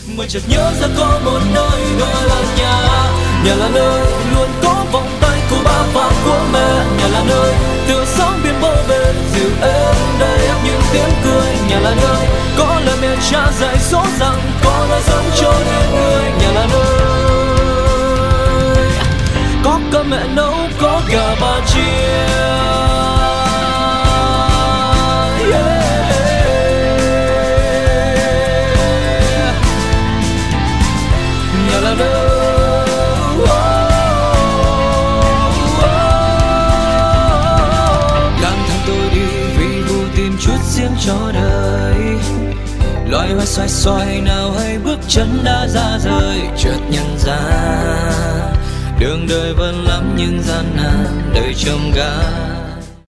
Mới chợt nhớ ra có một nơi gọi là nhà. Nhà là nơi luôn có vòng tay của ba và của mẹ. Nhà là nơi tựa sóng biển bầu bề dịu êm đầy ắp những tiếng cười. Nhà là nơi có lời mẹ cha dạy dỗ rằng con ơi sống cho nên người. Nhà là nơi có cơm mẹ nấu, có gà ba chia. Nhà là nơi lang thang tôi đi vì vô tìm chút riêng cho đời. Loài hoa xoay xoay nào hay bước chân đã ra rời. Chợt nhận ra đường đời vẫn lắm những gian nan đời trông gai.